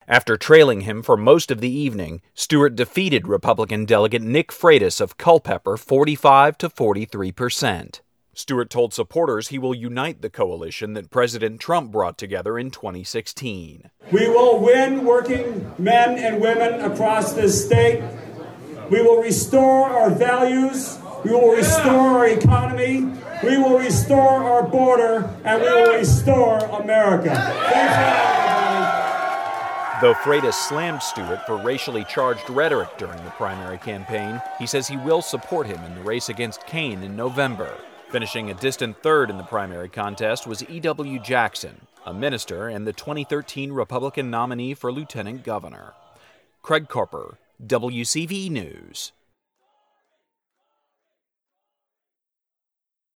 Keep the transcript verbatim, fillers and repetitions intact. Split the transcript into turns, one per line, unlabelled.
After trailing him for most of the evening, Stewart defeated Republican delegate Nick Freitas of Culpeper forty-five to forty-three percent. Stewart told supporters he will unite the coalition that President Trump brought together in twenty sixteen.
We will win working men and women across this state. We will restore our values. We will restore our economy. We will restore our border. And we will restore America. Thanks a lot, everybody.
Though Freitas slammed Stewart for racially charged rhetoric during the primary campaign, he says he will support him in the race against Kaine in November. Finishing a distant third in the primary contest was E W Jackson, a minister and the twenty thirteen Republican nominee for lieutenant governor. Craig Carper, W C V News.